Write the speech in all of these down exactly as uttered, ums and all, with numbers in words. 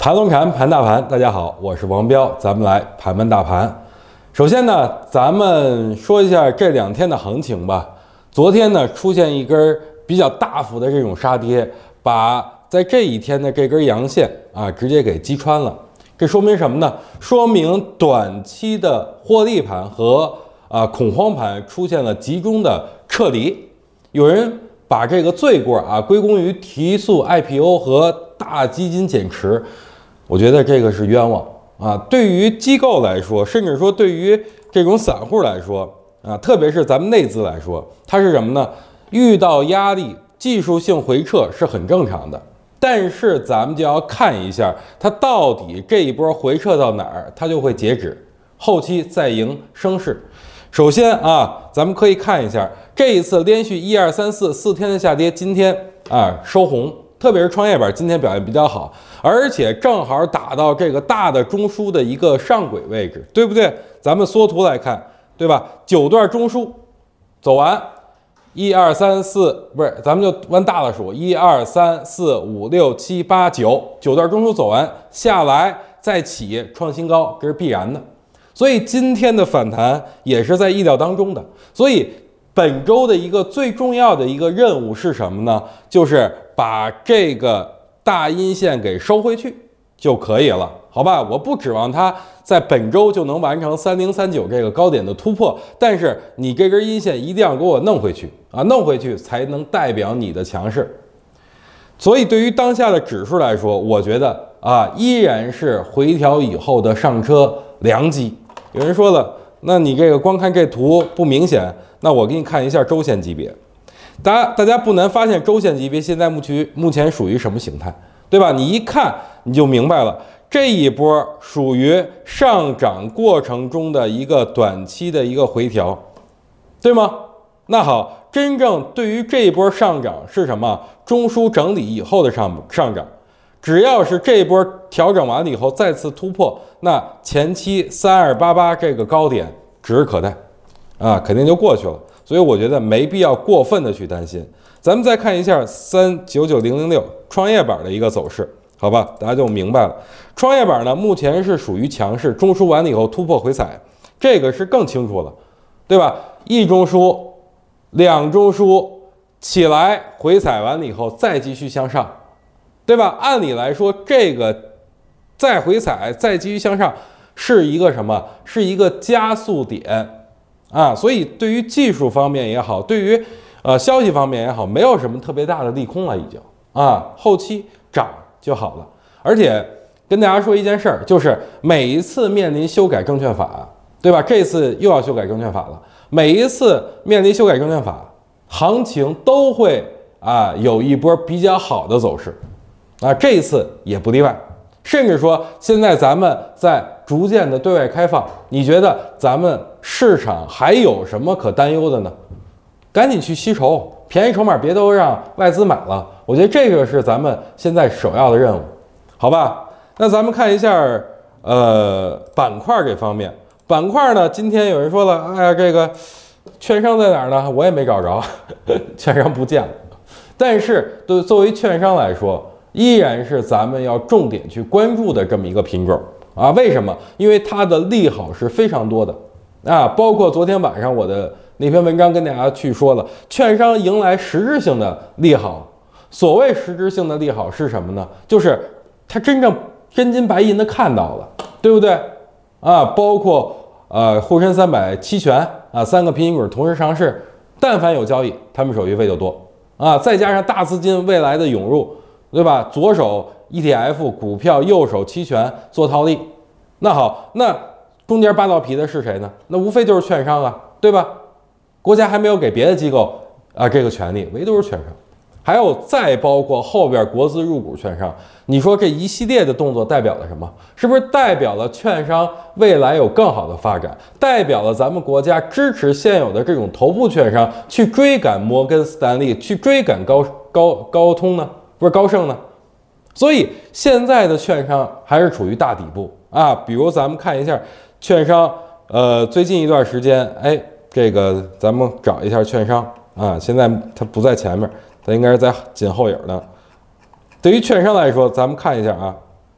盘龙禅盘大盘，大家好，我是王彪，咱们来盘盘大盘。首先呢，咱们说一下这两天的行情吧。昨天呢，出现一根比较大幅的这种杀跌，把在这一天的这根阳线啊，直接给击穿了。这说明什么呢？说明短期的获利盘和啊恐慌盘出现了集中的撤离。有人把这个罪过啊归功于提速 I P O 和大基金减持。我觉得这个是冤枉啊！对于机构来说，甚至说对于这种散户来说啊，特别是咱们内资来说，它是什么呢？遇到压力，技术性回撤是很正常的，但是咱们就要看一下它到底这一波回撤到哪儿，它就会截止，后期再迎升势。首先啊，咱们可以看一下这一次连续一二三四四天的下跌，今天啊收红。特别是创业板今天表现比较好，而且正好打到这个大的中枢的一个上轨位置，对不对？咱们缩图来看，对吧？九段中枢走完，一二三四，不是，咱们就往大了数，一二三四五六七八九，九段中枢走完下来再起创新高，这是必然的。所以今天的反弹也是在意料当中的。所以本周的一个最重要的一个任务是什么呢？就是把这个大阴线给收回去就可以了，好吧？我不指望它在本周就能完成三零三九这个高点的突破，但是你这根阴线一定要给我弄回去啊，弄回去才能代表你的强势。所以对于当下的指数来说，我觉得啊，依然是回调以后的上车良机。有人说了，那你这个光看这图不明显，那我给你看一下周线级别。大家大家不难发现，周线级别现在目前目前属于什么形态，对吧？你一看你就明白了，这一波属于上涨过程中的一个短期的一个回调，对吗？那好，真正对于这一波上涨是什么？中枢整理以后的上上涨，只要是这一波调整完了以后再次突破，那前期三二八八这个高点指日可待啊，肯定就过去了。所以我觉得没必要过分的去担心。咱们再看一下三九九零零六创业板的一个走势，好吧，大家就明白了。创业板呢，目前是属于强势，中枢完了以后突破回踩，这个是更清楚了，对吧？一中枢、两中枢起来回踩完了以后再继续向上，对吧？按理来说，这个再回踩再继续向上是一个什么？是一个加速点。啊，所以对于技术方面也好，对于呃消息方面也好，没有什么特别大的利空了，已经啊，后期涨就好了。而且跟大家说一件事儿，就是每一次面临修改证券法，对吧？这次又要修改证券法了，每一次面临修改证券法，行情都会啊有一波比较好的走势，啊，这一次也不例外。甚至说，现在咱们在逐渐的对外开放，你觉得咱们市场还有什么可担忧的呢？赶紧去吸筹，便宜筹码别都让外资买了。我觉得这个是咱们现在首要的任务，好吧？那咱们看一下，呃，板块这方面，板块呢，今天有人说了，哎呀，这个券商在哪儿呢？我也没找着，券商不见了。但是对作为券商来说，依然是咱们要重点去关注的这么一个品种啊？为什么？因为它的利好是非常多的啊！包括昨天晚上我的那篇文章跟大家去说了，券商迎来实质性的利好。所谓实质性的利好是什么呢？就是它真正真金白银的看到了，对不对啊？包括呃沪深三百期权啊，三个平行股同时上市，但凡有交易，他们手续费就多啊！再加上大资金未来的涌入。对吧？左手 E T F 股票，右手期权做套利。那好，那中间扒到皮的是谁呢？那无非就是券商啊，对吧？国家还没有给别的机构啊这个权利，唯独是券商。还有再包括后边国资入股券商，你说这一系列的动作代表了什么？是不是代表了券商未来有更好的发展？代表了咱们国家支持现有的这种头部券商去追赶摩根斯坦利，去追赶高高高通呢？不是高盛呢？所以现在的券商还是处于大底部啊。比如咱们看一下券商，呃，最近一段时间，哎，这个咱们找一下券商啊，现在它不在前面，它应该是在紧后影呢。对于券商来说，咱们看一下啊，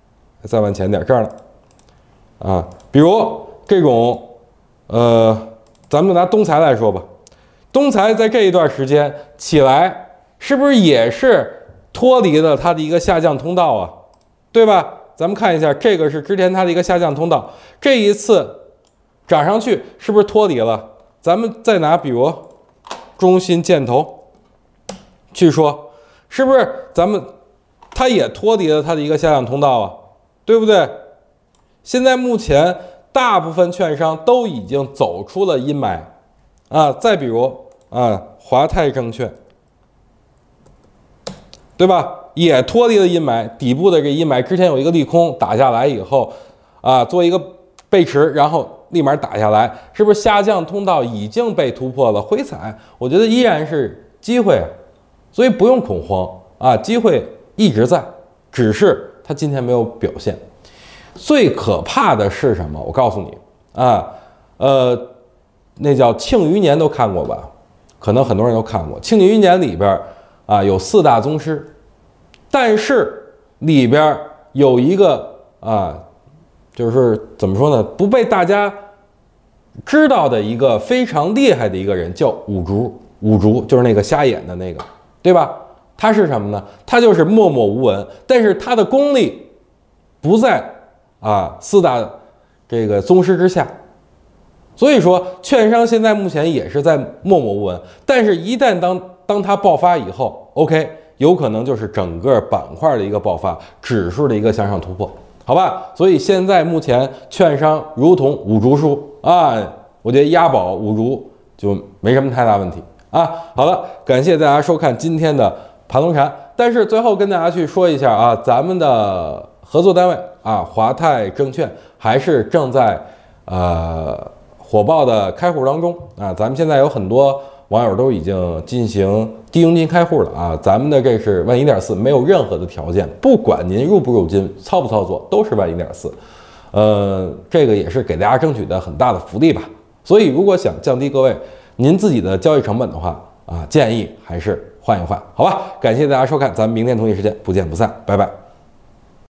再往前点，这儿了啊。比如这种，呃，咱们就拿东财来说吧，东财在这一段时间起来，是不是也是脱离了它的一个下降通道啊？对吧？咱们看一下，这个是之前它的一个下降通道，这一次涨上去是不是脱离了？咱们再拿比如中芯建投去说，是不是咱们它也脱离了它的一个下降通道啊？对不对？现在目前大部分券商都已经走出了阴霾啊。再比如啊，华泰证券，对吧？也脱离了阴霾，底部的这阴霾之前有一个利空打下来以后，啊，做一个背驰，然后立马打下来，是不是下降通道已经被突破了？回踩，我觉得依然是机会，所以不用恐慌啊，机会一直在，只是它今天没有表现。最可怕的是什么？我告诉你啊，呃，那叫《庆余年》都看过吧？可能很多人都看过，《庆余年》里边啊有四大宗师。但是里边有一个啊，就是怎么说呢，不被大家知道的一个非常厉害的一个人，叫五竹。五竹就是那个瞎眼的那个，对吧？他是什么呢？他就是默默无闻，但是他的功力不在啊四大这个宗师之下。所以说，券商现在目前也是在默默无闻，但是一旦当当它爆发以后 ，OK。有可能就是整个板块的一个爆发，指数的一个向上突破，好吧？所以现在目前券商如同五竹叔啊，我觉得押宝五竹就没什么太大问题啊。好了，感谢大家收看今天的盘龙禅。但是最后跟大家去说一下啊，咱们的合作单位啊，华泰证券还是正在呃火爆的开户当中啊。咱们现在有很多网友都已经进行低佣金开户了啊，咱们的这是万一点四，没有任何的条件，不管您入不入金、操不操作，都是万一点四。呃，这个也是给大家争取的很大的福利吧。所以如果想降低各位您自己的交易成本的话啊，建议还是换一换，好吧？感谢大家收看，咱们明天同一时间不见不散，拜拜。